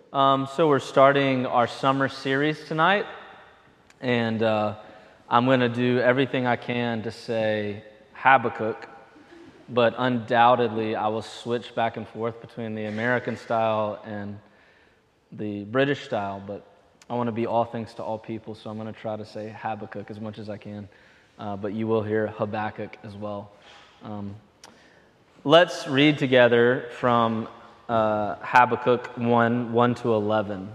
So we're starting our summer series tonight, and I'm going to do everything I can to say Habakkuk, but undoubtedly I will switch back and forth between the American style and the British style, but I want to be all things to all people, so I'm going to try to say Habakkuk as much as I can, but you will hear Habakkuk as well. Let's read together from Habakkuk 1 to 11.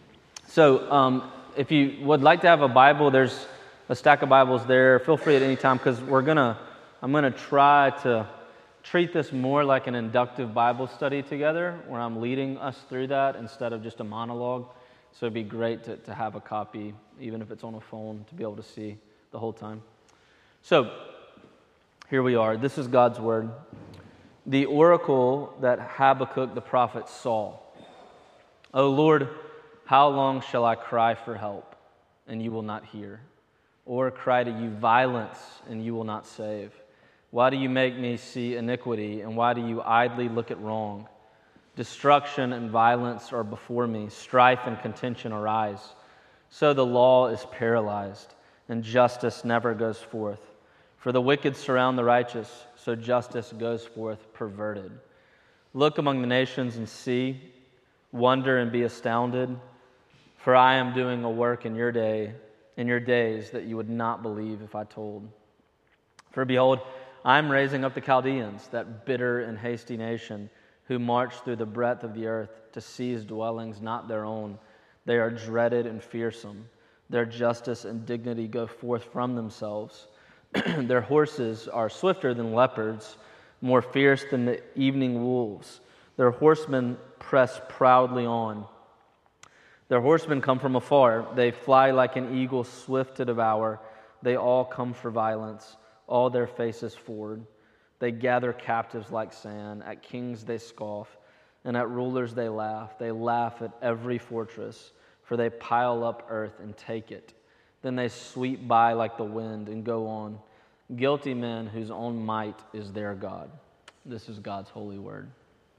So if you would like to have a Bible, there's a stack of Bibles there. Feel free at any time, because I'm going to try to treat this more like an inductive Bible study together, where I'm leading us through that instead of just a monologue. So it'd be great to have a copy, even if it's on a phone, to be able to see the whole time. So here we are. This is God's Word. The oracle that Habakkuk the prophet saw. O Lord, how long shall I cry for help, and you will not hear? Or cry to you violence, and you will not save? Why do you make me see iniquity, and why do you idly look at wrong? Destruction and violence are before me, strife and contention arise. So the law is paralyzed, and justice never goes forth. For the wicked surround the righteous, so justice goes forth perverted. Look among the nations and see, wonder and be astounded, for I am doing a work in your days that you would not believe if I told. For behold, I am raising up the Chaldeans, that bitter and hasty nation, who march through the breadth of the earth to seize dwellings not their own. They are dreaded and fearsome. Their justice and dignity go forth from themselves. Their horses are swifter than leopards, more fierce than the evening wolves. Their horsemen press proudly on. Their horsemen come from afar. They fly like an eagle swift to devour. They all come for violence, all their faces forward. They gather captives like sand. At kings they scoff, and at rulers they laugh. They laugh at every fortress, for they pile up earth and take it. Then they sweep by like the wind and go on. Guilty men whose own might is their God. This is God's holy word.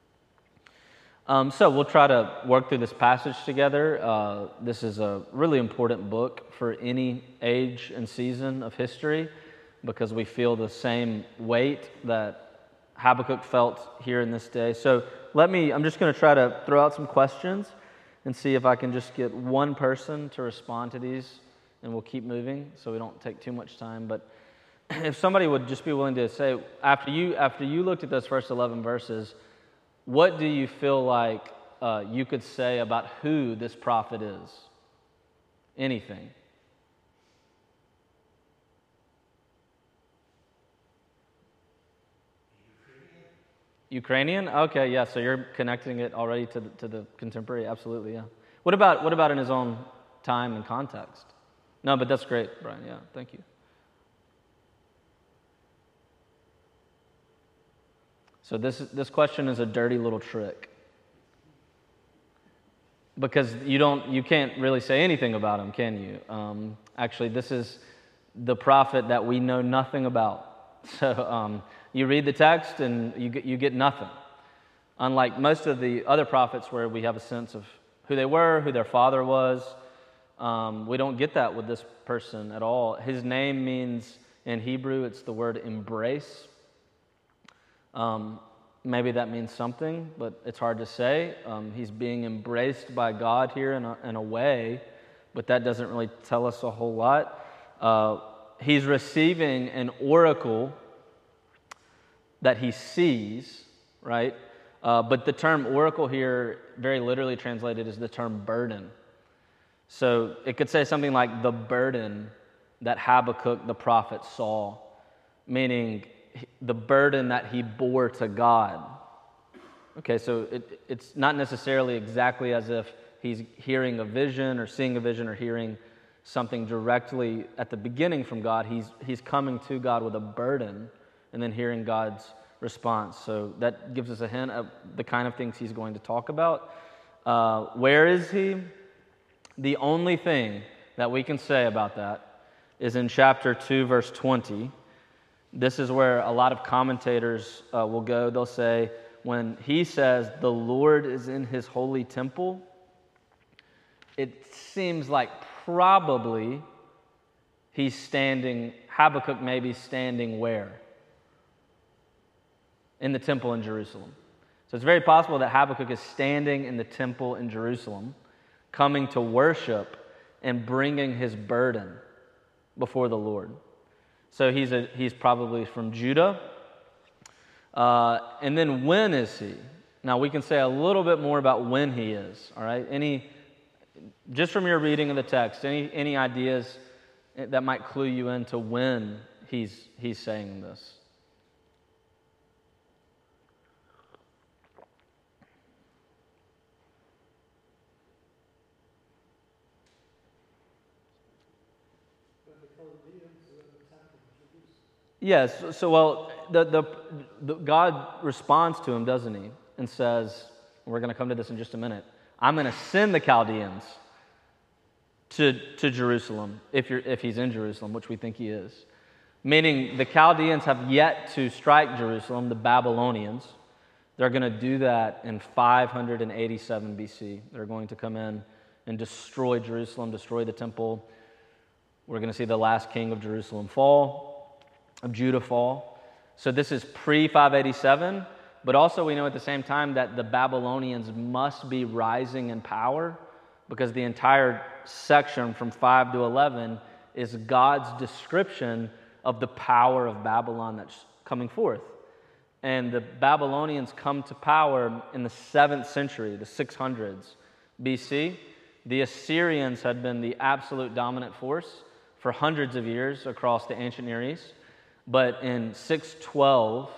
So we'll try to work through this passage together. This is a really important book for any age and season of history, because we feel the same weight that Habakkuk felt here in this day. So I'm just going to try to throw out some questions and see if I can just get one person to respond to these, and we'll keep moving so we don't take too much time. But if somebody would just be willing to say, after you looked at those first 11 verses, what do you feel like you could say about who this prophet is? Anything. Ukrainian? Okay, yeah. So you're connecting it already to the contemporary. Absolutely, yeah. What about in his own time and context? No, but that's great, Brian. Yeah, thank you. So this question is a dirty little trick, because you can't really say anything about him, can you? Actually, this is the prophet that we know nothing about. So you read the text and you get nothing. Unlike most of the other prophets, where we have a sense of who they were, who their father was. We don't get that with this person at all. His name means, in Hebrew, it's the word embrace. Maybe that means something, but it's hard to say. He's being embraced by God here in a way, but that doesn't really tell us a whole lot. He's receiving an oracle that he sees, right? But the term oracle here, very literally translated, is the term burden. So it could say something like the burden that Habakkuk the prophet saw, meaning the burden that he bore to God. Okay, so it's not necessarily exactly as if he's hearing a vision or seeing a vision or hearing something directly at the beginning from God. He's coming to God with a burden and then hearing God's response. So that gives us a hint of the kind of things he's going to talk about. Where is he? The only thing that we can say about that is in chapter 2, verse 20. This is where a lot of commentators will go. They'll say, when he says, the Lord is in his holy temple, it seems like probably Habakkuk may be standing where? In the temple in Jerusalem. So it's very possible that Habakkuk is standing in the temple in Jerusalem, coming to worship and bringing his burden before the Lord. So he's probably from Judah. And then when is he? Now we can say a little bit more about when he is. All right. Just from your reading of the text, any ideas that might clue you into when he's saying this? Yes. So well, the God responds to him, doesn't he? And says, we're going to come to this in just a minute, I'm going to send the Chaldeans to Jerusalem, if he's in Jerusalem, which we think he is. Meaning the Chaldeans have yet to strike Jerusalem, the Babylonians. They're going to do that in 587 BC. They're going to come in and destroy Jerusalem, destroy the temple. We're going to see the last king of Jerusalem fall, of Judah fall. So this is pre-587, but also we know at the same time that the Babylonians must be rising in power, because the entire section from 5 to 11 is God's description of the power of Babylon that's coming forth. And the Babylonians come to power in the 7th century, the 600s BC. The Assyrians had been the absolute dominant force for hundreds of years across the ancient Near East. But in 612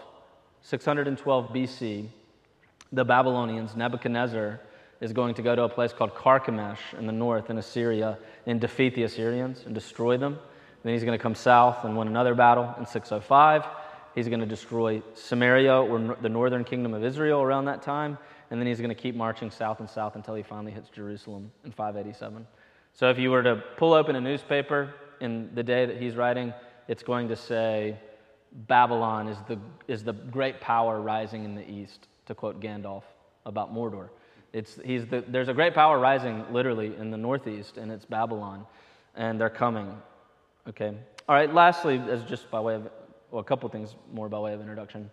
BC, the Babylonians, Nebuchadnezzar, is going to go to a place called Carchemish in the north in Assyria and defeat the Assyrians and destroy them. Then he's going to come south and win another battle in 605. He's going to destroy Samaria, or the northern kingdom of Israel, around that time. And then he's going to keep marching south and south until he finally hits Jerusalem in 587. So if you were to pull open a newspaper in the day that he's writing, it's going to say, Babylon is the great power rising in the east, to quote Gandalf about Mordor. There's a great power rising literally in the northeast, and it's Babylon, and they're coming. Okay. All right. Lastly, as just by way of, a couple things more by way of introduction.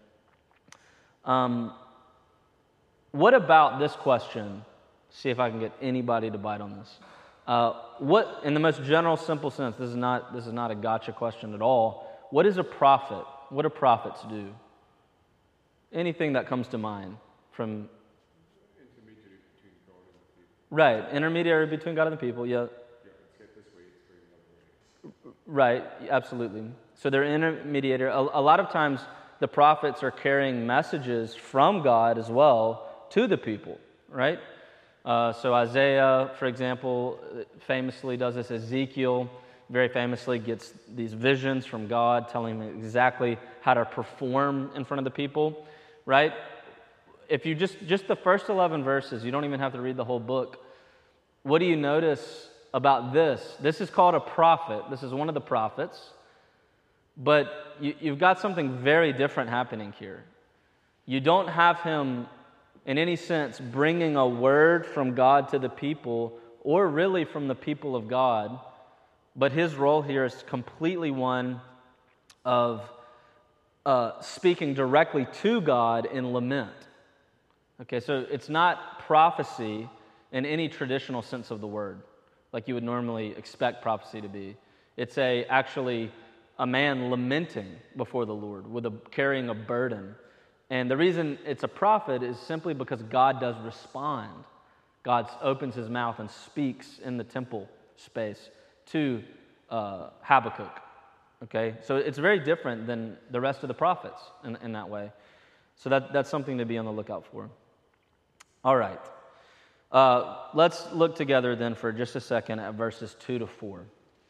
What about this question? See if I can get anybody to bite on this. What, in the most general, simple sense, this is not a gotcha question at all. What is a prophet? What do prophets do? Anything that comes to mind from... Intermediary between God and the people. Right, intermediary between God and the people, yeah. Yeah, it's this way, it's going the other way. Right, absolutely. So they're intermediary. A lot of times the prophets are carrying messages from God as well to the people, right? So Isaiah, for example, famously does this. Ezekiel very famously gets these visions from God telling him exactly how to perform in front of the people, right? If you just the first 11 verses, you don't even have to read the whole book. What do you notice about this? This is called a prophet. This is one of the prophets. But you've got something very different happening here. You don't have him, in any sense, bringing a word from God to the people, or really from the people of God, but his role here is completely one of speaking directly to God in lament. Okay, so it's not prophecy in any traditional sense of the word, like you would normally expect prophecy to be. It's actually a man lamenting before the Lord, carrying a burden. And the reason it's a prophet is simply because God does respond. God opens his mouth and speaks in the temple space to Habakkuk. Okay, so it's very different than the rest of the prophets in that way. So that's something to be on the lookout for. All right, let's look together then for just a second at verses 2 to 4.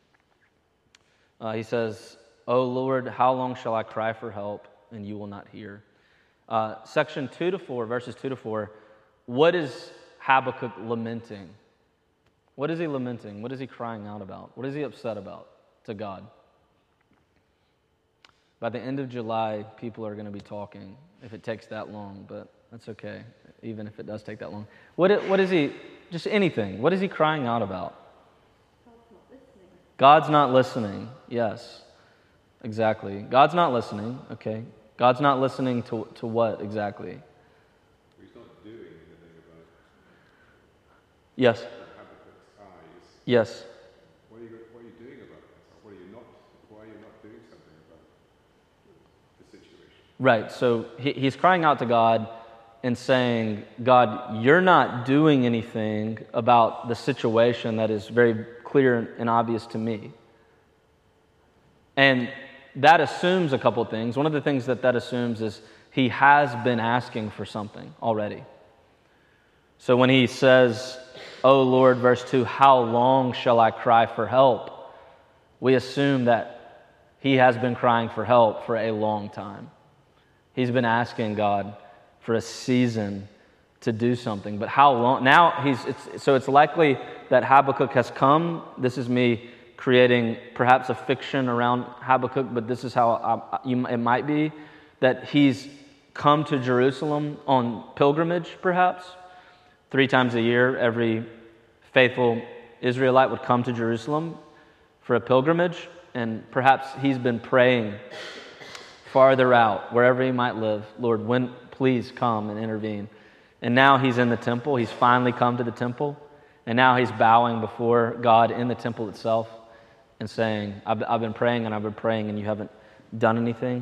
He says, "O Lord, how long shall I cry for help, and you will not hear?" Section 2 to 4, verses 2 to 4, what is Habakkuk lamenting? What is he lamenting? What is he crying out about? What is he upset about to God? By the end of July, people are going to be talking, if it takes that long, but that's okay, even if it does take that long. What is he just anything. What is he crying out about? God's not listening. Yes, exactly. God's not listening. Okay. God's not listening to what exactly? He's not doing anything about Yes. Habakkuk's eyes. Yes. What are you doing about that? Why are you not doing something about the situation? Right. So he's crying out to God and saying, God, you're not doing anything about the situation that is very clear and obvious to me. And that assumes a couple things. One of the things that assumes is he has been asking for something already. So when he says, "Oh Lord," verse 2, "how long shall I cry for help?" we assume that he has been crying for help for a long time. He's been asking God for a season to do something. But how long? Now it's likely that Habakkuk has come. This is me creating perhaps a fiction around Habakkuk, but this is how it might be, that he's come to Jerusalem on pilgrimage, perhaps. 3 times a year, every faithful Israelite would come to Jerusalem for a pilgrimage, and perhaps he's been praying farther out, wherever he might live, Lord, please come and intervene. And now he's in the temple. He's finally come to the temple, and now he's bowing before God in the temple itself and saying, I've been praying and I've been praying and you haven't done anything.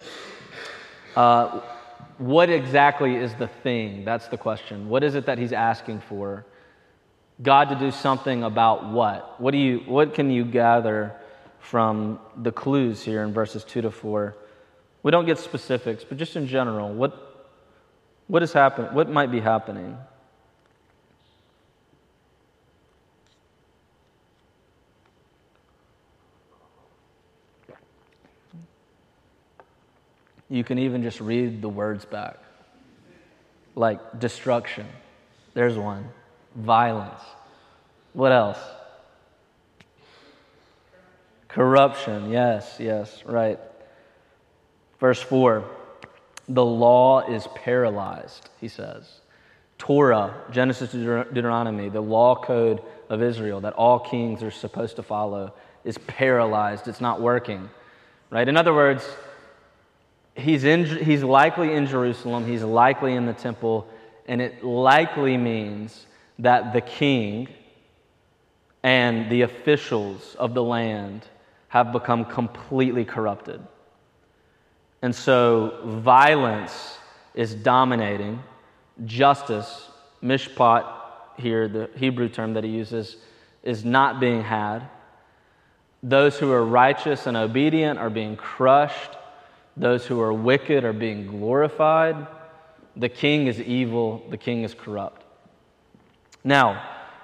What exactly is the thing? That's the question. What is it that he's asking for? God to do something about what? What can you gather from the clues here in verses 2 to 4? We don't get specifics, but just in general, what is happening? What might be happening? You can even just read the words back. Like destruction. There's one. Violence. What else? Corruption. Yes, right. Verse 4. The law is paralyzed, he says. Torah, Genesis to Deuteronomy, the law code of Israel that all kings are supposed to follow, is paralyzed. It's not working. Right? In other words, he's likely in Jerusalem, he's likely in the temple, and it likely means that the king and the officials of the land have become completely corrupted. And so violence is dominating. Justice, mishpat here, the Hebrew term that he uses, is not being had. Those who are righteous and obedient are being crushed. Those who are wicked are being glorified. The king is evil. The king is corrupt. Now,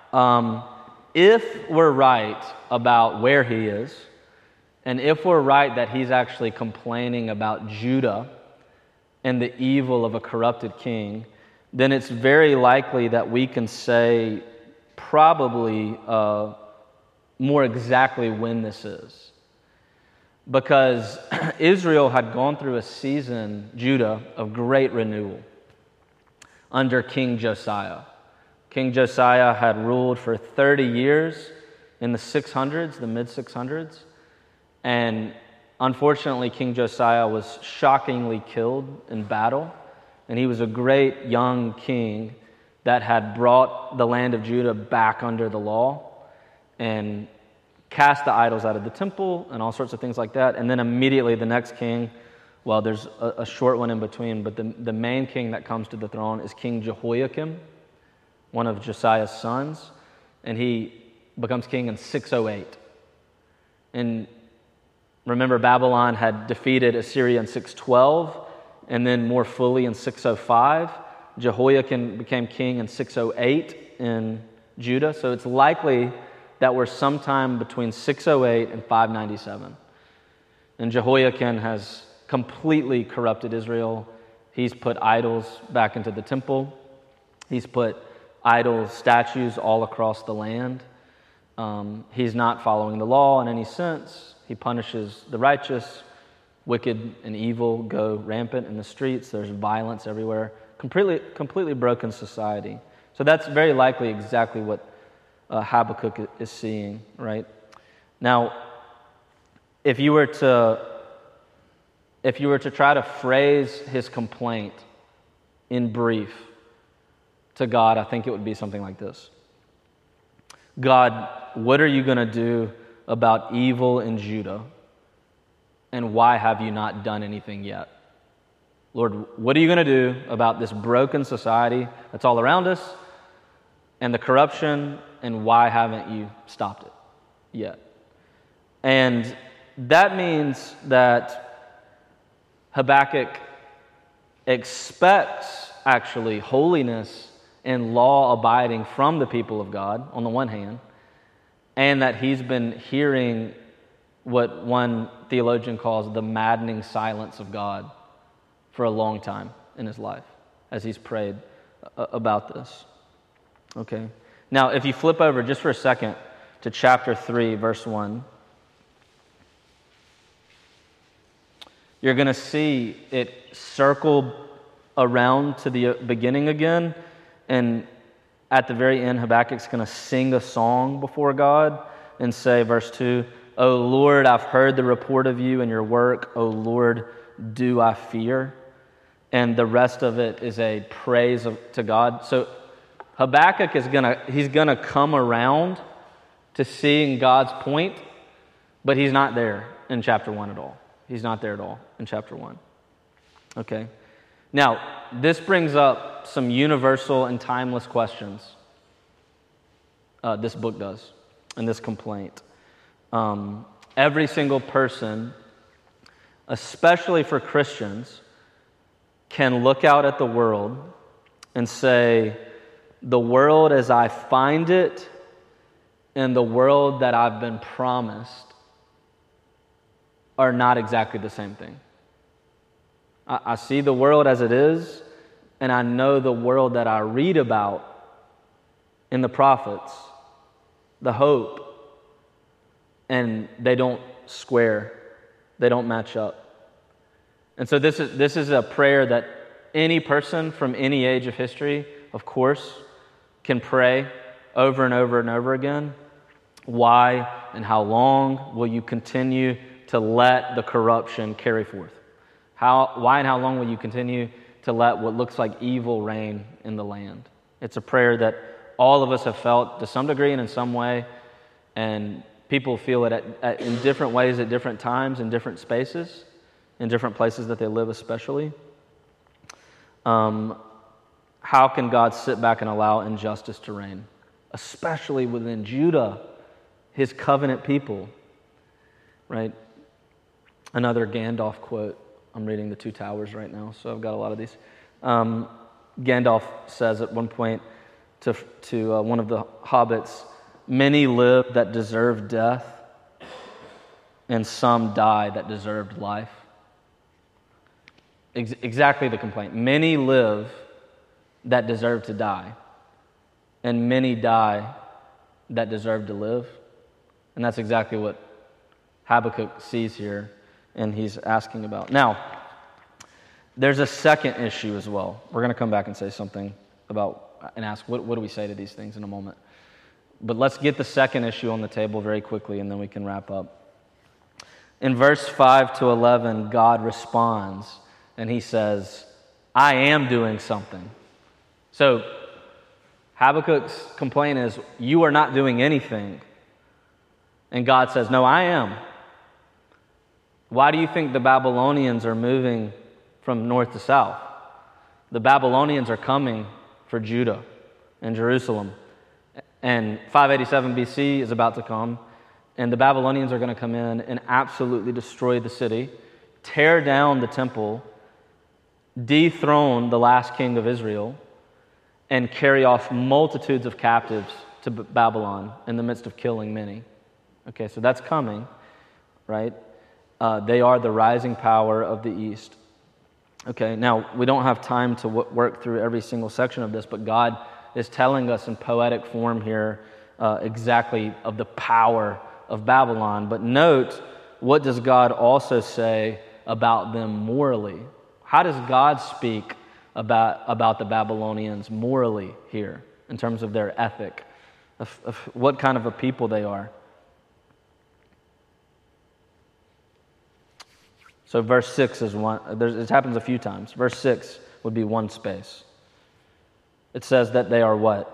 if we're right about where he is, and if we're right that he's actually complaining about Judah and the evil of a corrupted king, then it's very likely that we can say probably more exactly when this is. Because Israel had gone through a season, Judah, of great renewal under King Josiah. King Josiah had ruled for 30 years in the 600s, the mid-600s. And unfortunately, King Josiah was shockingly killed in battle. And he was a great young king that had brought the land of Judah back under the law and cast the idols out of the temple and all sorts of things like that. And then immediately the next king, well, there's a short one in between, but the main king that comes to the throne is King Jehoiakim, one of Josiah's sons. And he becomes king in 608. And remember, Babylon had defeated Assyria in 612, and then more fully in 605. Jehoiakim became king in 608 in Judah, so it's likely that we're sometime between 608 and 597. And Jehoiakim has completely corrupted Israel. He's put idols back into the temple. He's put idol statues all across the land. He's not following the law in any sense. He punishes the righteous. Wicked and evil go rampant in the streets. There's violence everywhere. Completely broken society. So So that's very likely exactly what Habakkuk is seeing, right? Now, if you were to try to phrase his complaint in brief to God, I think it would be something like this. God, what are you going to do about evil in Judah? And why have you not done anything yet? Lord, what are you going to do about this broken society that's all around us and the corruption, and why haven't you stopped it yet? And that means that Habakkuk expects actually holiness and law abiding from the people of God on the one hand, and that he's been hearing what one theologian calls the maddening silence of God for a long time in his life as he's prayed about this. Okay. Now, if you flip over just for a second to chapter 3, verse 1, you're going to see it circle around to the beginning again, and at the very end, Habakkuk's going to sing a song before God and say, verse 2, O Lord, I've heard the report of you and your work. O Lord, do I fear? And the rest of it is a praise to God. So Habakkuk he's gonna come around to seeing God's point, but he's not there in chapter 1 at all. He's not there at all in chapter 1. Okay. Now, this brings up some universal and timeless questions. This book does, and this complaint. Every single person, especially for Christians, can look out at the world and say, the world as I find it and the world that I've been promised are not exactly the same thing. I see the world as it is, and I know the world that I read about in the prophets, the hope, and they don't square, they don't match up. And so this is a prayer that any person from any age of history, of course, can pray over and over and over again. Why and how long will you continue to let the corruption carry forth? Why and how long will you continue to let what looks like evil reign in the land? It's a prayer that all of us have felt to some degree and in some way, and people feel it in different ways at different times, in different spaces, in different places that they live especially. How can God sit back and allow injustice to reign? Especially within Judah, his covenant people, right? Another Gandalf quote. I'm reading The Two Towers right now, so I've got a lot of these. Gandalf says at one point to one of the hobbits, many live that deserved death, and some die that deserved life. Exactly the complaint. Many live that deserve to die, and many die that deserve to live. And that's exactly what Habakkuk sees here, and he's asking about. Now, there's a second issue as well. We're going to come back and say something about and ask, what do we say to these things in a moment? But let's get the second issue on the table very quickly, and then we can wrap up. In verse 5 to 11, God responds, and he says, I am doing something. So Habakkuk's complaint is, you are not doing anything. And God says, no, I am. Why do you think the Babylonians are moving from north to south? The Babylonians are coming for Judah and Jerusalem. And 587 BC is about to come, and the Babylonians are going to come in and absolutely destroy the city, tear down the temple, dethrone the last king of Israel, and carry off multitudes of captives to Babylon in the midst of killing many. Okay, so that's coming, right? They are the rising power of the East. Okay, now we don't have time to work through every single section of this, but God is telling us in poetic form here exactly of the power of Babylon. But note, what does God also say about them morally? How does God speak about the Babylonians morally here in terms of their ethic, of what kind of a people they are. So verse 6 is one. It happens a few times. Verse 6 would be one space. It says that they are what?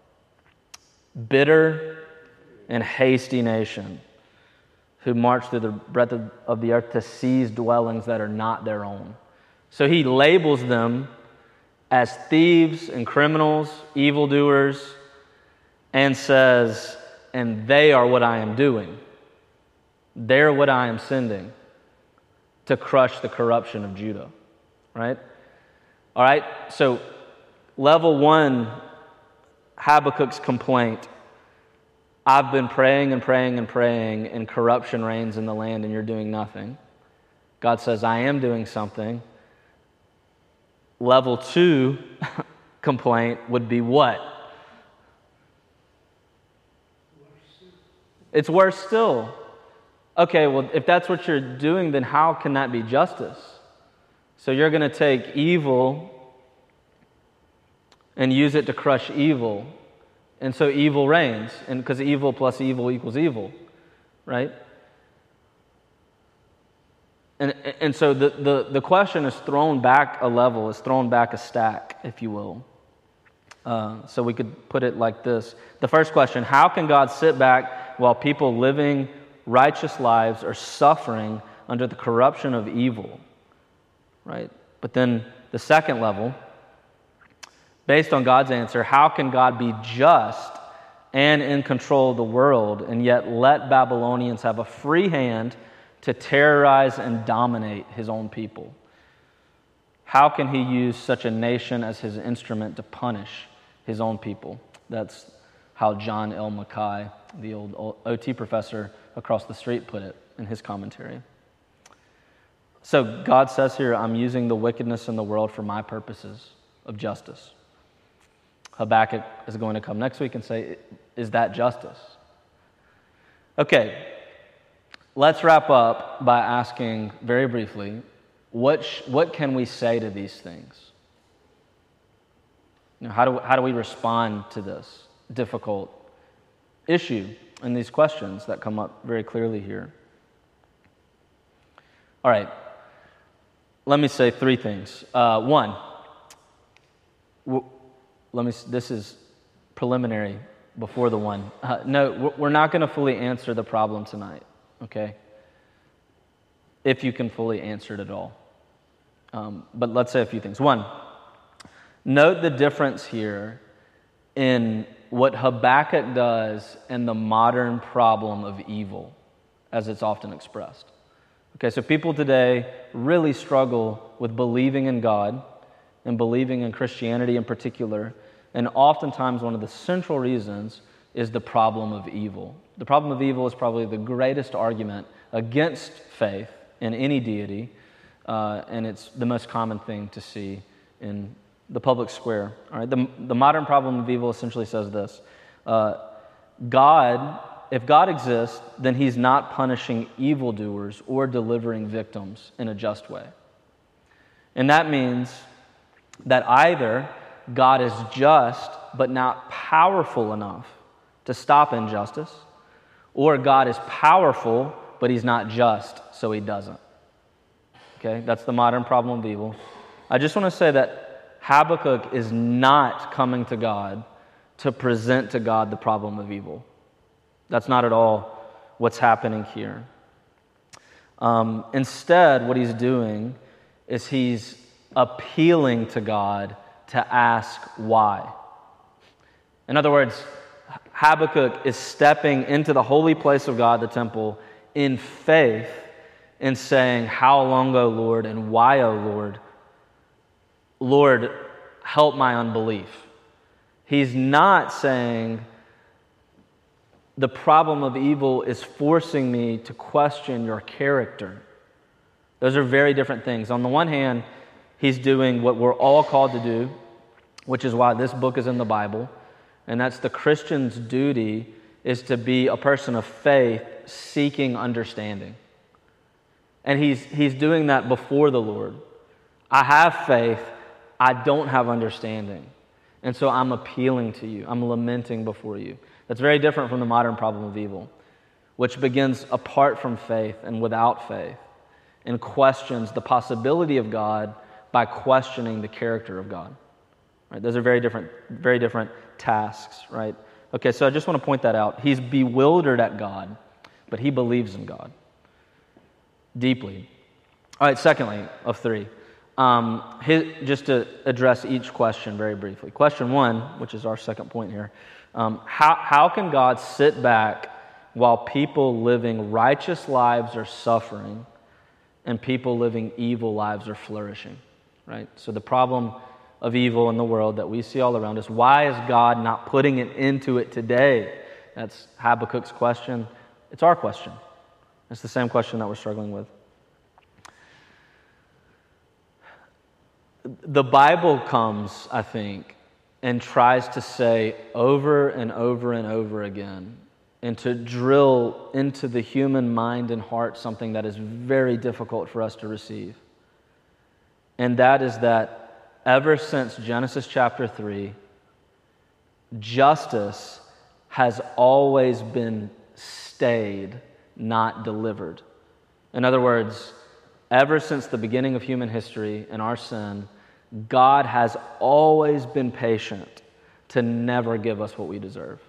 Bitter and hasty nation who march through the breadth of the earth to seize dwellings that are not their own. So he labels them as thieves and criminals, evildoers, and says, and they are what I am doing. They're what I am sending to crush the corruption of Judah, right? All right, so level 1, Habakkuk's complaint. I've been praying and praying and praying, and corruption reigns in the land, and you're doing nothing. God says, I am doing something. Level 2 complaint would be what? It's worse still. Okay, well, if that's what you're doing, then how can that be justice? So you're going to take evil and use it to crush evil. And so evil reigns, and because evil plus evil equals evil, right? And so the question is thrown back a level, is thrown back a stack, if you will. So we could put it like this. The first question, how can God sit back while people living righteous lives are suffering under the corruption of evil, right? But then the second level, based on God's answer, how can God be just and in control of the world and yet let Babylonians have a free hand to terrorize and dominate his own people? How can he use such a nation as his instrument to punish his own people? That's how John L. Mackay, the old OT professor across the street, put it in his commentary. So God says here, I'm using the wickedness in the world for my purposes of justice. Habakkuk is going to come next week and say, is that justice? Okay, let's wrap up by asking very briefly, what can we say to these things? You know, how do we respond to this difficult issue and these questions that come up very clearly here? All right, let me say three things. One, this is preliminary before the one. No, we're not going to fully answer the problem tonight, okay? If you can fully answer it at all. But let's say a few things. One, note the difference here in what Habakkuk does and the modern problem of evil, as it's often expressed. Okay, so people today really struggle with believing in God and believing in Christianity in particular, and oftentimes one of the central reasons is the problem of evil. The problem of evil is probably the greatest argument against faith in any deity, and it's the most common thing to see in the public square. All right, the modern problem of evil essentially says this: if God exists, then He's not punishing evildoers or delivering victims in a just way. And that means that either God is just but not powerful enough to stop injustice, or God is powerful but He's not just, so He doesn't. Okay, that's the modern problem of evil. I just want to say that Habakkuk is not coming to God to present to God the problem of evil. That's not at all what's happening here. Instead, what he's doing is he's appealing to God to ask why. In other words, Habakkuk is stepping into the holy place of God, the temple, in faith and saying, how long, O Lord, and why, O Lord? Lord, help my unbelief. He's not saying, the problem of evil is forcing me to question your character. Those are very different things. On the one hand, he's doing what we're all called to do, which is why this book is in the Bible, and that's the Christian's duty is to be a person of faith seeking understanding. And he's doing that before the Lord. I have faith, I don't have understanding. And so I'm appealing to you. I'm lamenting before you. That's very different from the modern problem of evil, which begins apart from faith and without faith and questions the possibility of God by questioning the character of God. Right? Those are very different tasks, right? Okay, so I just want to point that out. He's bewildered at God, but he believes in God deeply. All right, secondly, of three, just to address each question very briefly. Question one, which is our second point here, how can God sit back while people living righteous lives are suffering and people living evil lives are flourishing? Right? So the problem of evil in the world that we see all around us, why is God not putting it into it today? That's Habakkuk's question. It's our question. It's the same question that we're struggling with. The Bible comes, I think, and tries to say over and over and over again, and to drill into the human mind and heart something that is very difficult for us to receive. And that is that ever since Genesis chapter 3, justice has always been stayed, not delivered. In other words, ever since the beginning of human history and our sin, God has always been patient to never give us what we deserve.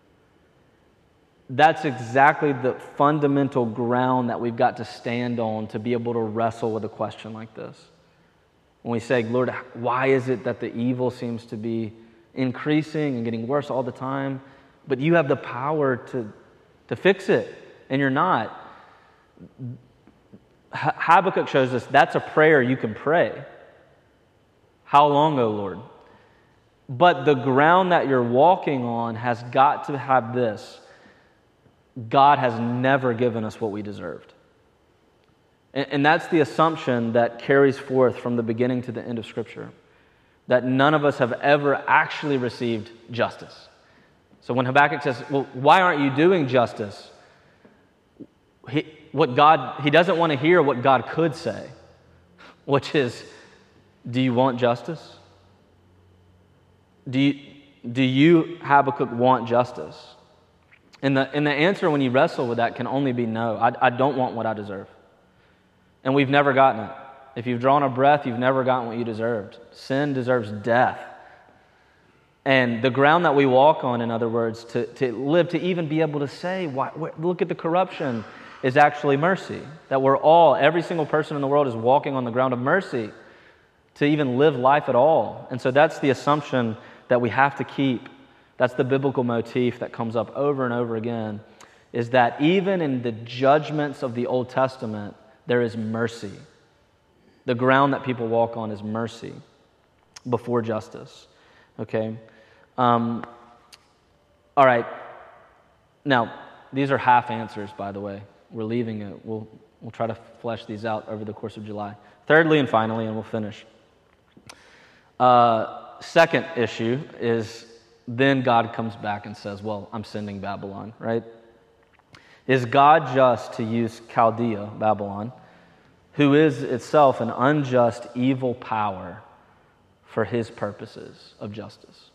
That's exactly the fundamental ground that we've got to stand on to be able to wrestle with a question like this. When we say, Lord, why is it that the evil seems to be increasing and getting worse all the time, but you have the power to fix it, and you're not? Habakkuk shows us that's a prayer you can pray. How long, O Lord? But the ground that you're walking on has got to have this. God has never given us what we deserved. And that's the assumption that carries forth from the beginning to the end of Scripture, that none of us have ever actually received justice. So when Habakkuk says, well, why aren't you doing justice? He doesn't want to hear what God could say, which is, do you want justice? Do you, Habakkuk, want justice? And the answer when you wrestle with that can only be no. I don't want what I deserve. And we've never gotten it. If you've drawn a breath, you've never gotten what you deserved. Sin deserves death. And the ground that we walk on, in other words, to live, to even be able to say, look at the corruption, is actually mercy. That every single person in the world is walking on the ground of mercy to even live life at all. And so that's the assumption that we have to keep. That's the biblical motif that comes up over and over again, is that even in the judgments of the Old Testament, there is mercy. The ground that people walk on is mercy before justice. Okay? All right. Now, these are half answers, by the way. We're leaving it. We'll try to flesh these out over the course of July. Thirdly and finally, and we'll finish. Second issue is then God comes back and says, well, I'm sending Babylon, right? Is God just to use Chaldea, Babylon, who is itself an unjust, evil power for his purposes of justice?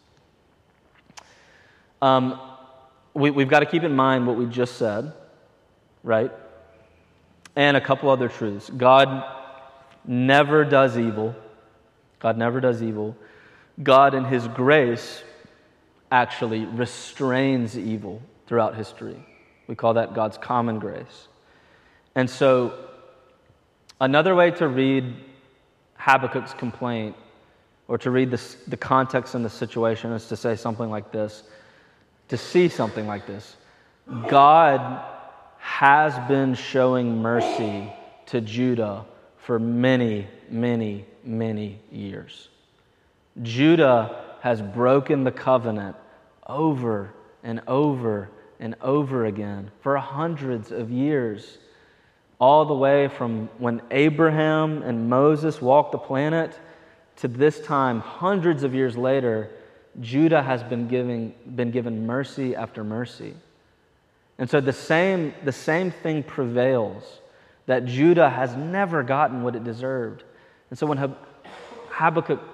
We've got to keep in mind what we just said, right? And a couple other truths. God never does evil. God never does evil. God, in his grace, actually restrains evil throughout history. We call that God's common grace. And so, another way to read Habakkuk's complaint, or to read the context and the situation, is to say something like this, to see something like this. God has been showing mercy to Judah for many, many, many years. Judah has broken the covenant over and over and over again for hundreds of years, all the way from when Abraham and Moses walked the planet to this time, hundreds of years later. Judah has been given mercy after mercy. And so the same thing prevails, that Judah has never gotten what it deserved. And so when Habakkuk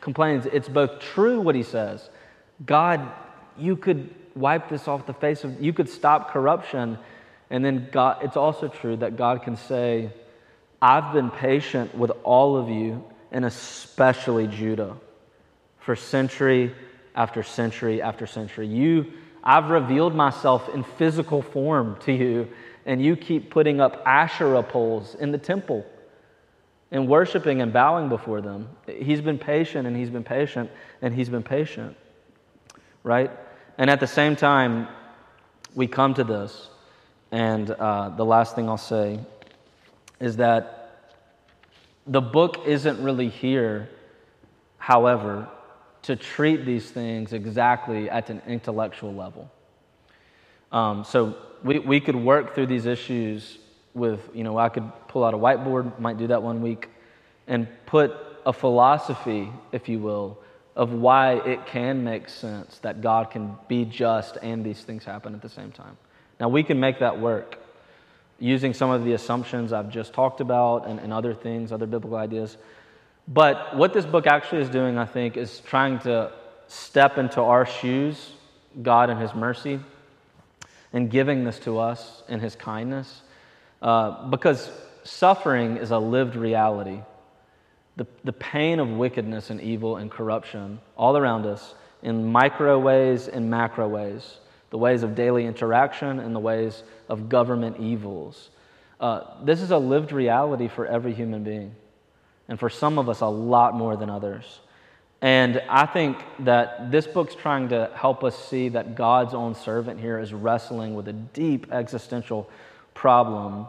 complains, it's both true what he says. God, you could wipe this off the face of, you could stop corruption. And then God, it's also true that God can say, I've been patient with all of you, and especially Judah, for century after century after century. I've revealed myself in physical form to you, and you keep putting up Asherah poles in the temple and worshiping and bowing before them. He's been patient, and he's been patient, and he's been patient, right? And at the same time, we come to this, and the last thing I'll say is that the book isn't really here, however, to treat these things exactly at an intellectual level. So we could work through these issues with, I could pull out a whiteboard, might do that one week, and put a philosophy, if you will, of why it can make sense that God can be just and these things happen at the same time. Now, we can make that work using some of the assumptions I've just talked about and other things, other biblical ideas. But what this book actually is doing, I think, is trying to step into our shoes, God in His mercy, and giving this to us in His kindness. Because suffering is a lived reality. The pain of wickedness and evil and corruption all around us in micro ways and macro ways, the ways of daily interaction and the ways of government evils. This is a lived reality for every human being. And for some of us, a lot more than others. And I think that this book's trying to help us see that God's own servant here is wrestling with a deep existential problem.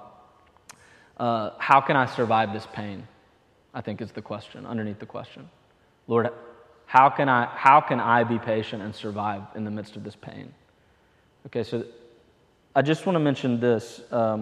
How can I survive this pain? I think is the question, underneath the question. Lord, how can I be patient and survive in the midst of this pain? Okay, so I just want to mention this.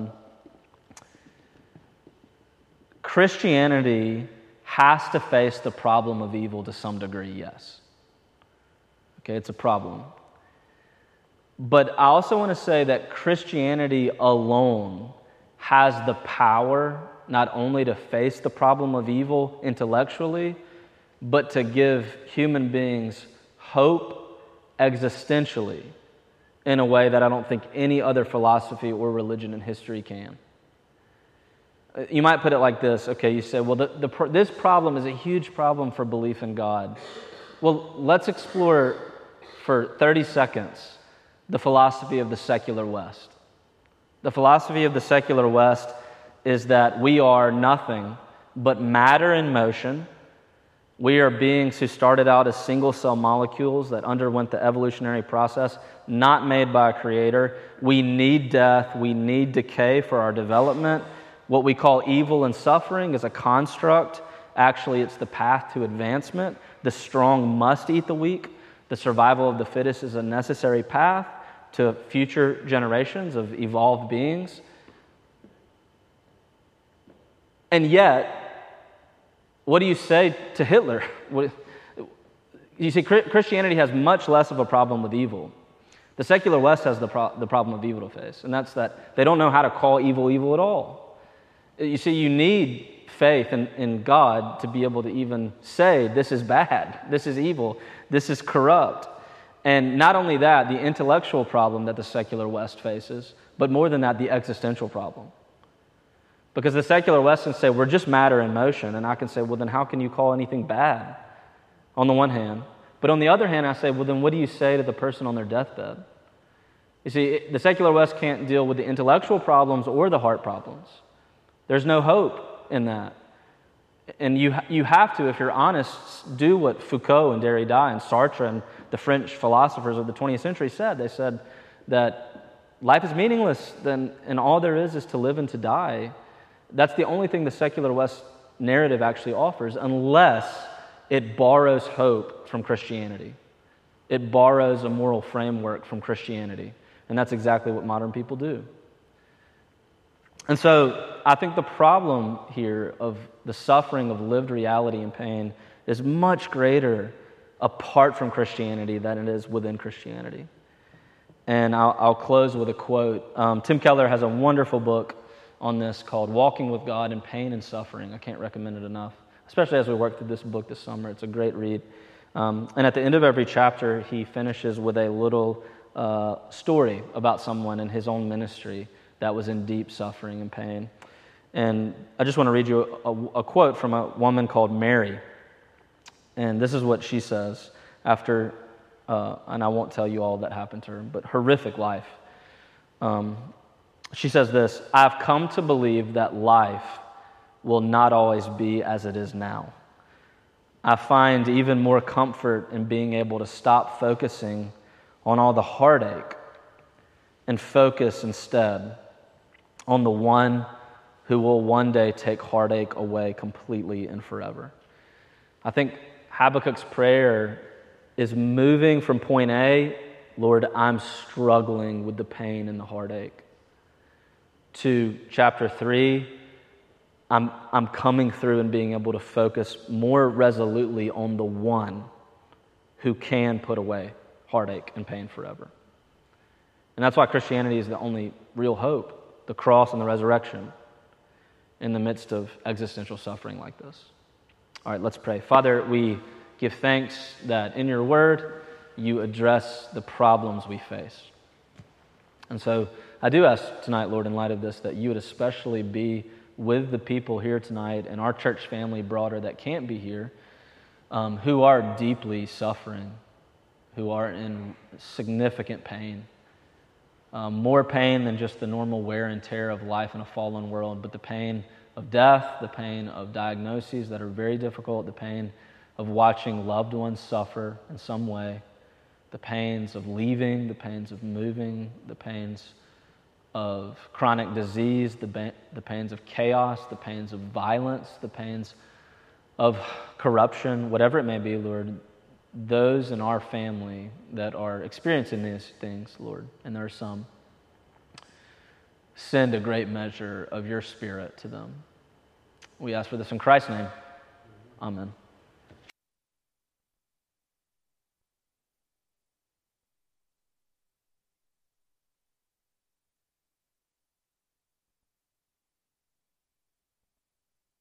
Christianity has to face the problem of evil to some degree, yes. Okay, it's a problem. But I also want to say that Christianity alone has the power not only to face the problem of evil intellectually, but to give human beings hope existentially in a way that I don't think any other philosophy or religion in history can. You might put it like this. Okay, you say, well, this problem is a huge problem for belief in God. Well, let's explore for 30 seconds the philosophy of the secular West. The philosophy of the secular West is that we are nothing but matter in motion. We are beings who started out as single-cell molecules that underwent the evolutionary process, not made by a creator. We need death. We need decay for our development. What we call evil and suffering is a construct. Actually, it's the path to advancement. The strong must eat the weak. The survival of the fittest is a necessary path to future generations of evolved beings. And yet, what do you say to Hitler? You see, Christianity has much less of a problem with evil. The secular West has the problem of evil to face, and that's that they don't know how to call evil evil at all. You see, you need faith in God to be able to even say, this is bad, this is evil, this is corrupt. And not only that, the intellectual problem that the secular West faces, but more than that, the existential problem. Because the secular West can say, we're just matter in motion, and I can say, well, then how can you call anything bad? On the one hand. But on the other hand, I say, well, then what do you say to the person on their deathbed? You see, the secular West can't deal with the intellectual problems or the heart problems. There's no hope in that. And you have to, if you're honest, do what Foucault and Derrida and Sartre and the French philosophers of the 20th century said. They said that life is meaningless, and all there is to live and to die. That's the only thing the secular West narrative actually offers, unless it borrows hope from Christianity. It borrows a moral framework from Christianity. And that's exactly what modern people do. And so I think the problem here of the suffering of lived reality and pain is much greater apart from Christianity than it is within Christianity. And I'll close with a quote. Tim Keller has a wonderful book on this called Walking with God in Pain and Suffering. I can't recommend it enough. especially as we work through this book this summer. It's a great read. And at the end of every chapter, he finishes with a little story about someone in his own ministry that was in deep suffering and pain. And I just want to read you a quote from a woman called Mary. And this is what she says after, and I won't tell you all that happened to her, but horrific life. She says this: "I've come to believe that life will not always be as it is now. I find even more comfort in being able to stop focusing on all the heartache and focus instead on the one who will one day take heartache away completely and forever." I think Habakkuk's prayer is moving from point A, Lord, I'm struggling with the pain and the heartache, to chapter 3, I'm coming through and being able to focus more resolutely on the one who can put away heartache and pain forever. And that's why Christianity is the only real hope, the cross and the resurrection, in the midst of existential suffering like this. All right, let's pray. Father, we give thanks that in your word you address the problems we face. And so I do ask tonight, Lord, in light of this, that you would especially be with the people here tonight and our church family broader that can't be here, who are deeply suffering, who are in significant pain. More pain than just the normal wear and tear of life in a fallen world, but the pain of death, the pain of diagnoses that are very difficult, the pain of watching loved ones suffer in some way, the pains of leaving, the pains of moving, the pains of chronic disease, the pains of chaos, the pains of violence, the pains of corruption, whatever it may be, Lord, those in our family that are experiencing these things, Lord, and there are some, send a great measure of your Spirit to them. We ask for this in Christ's name. Amen.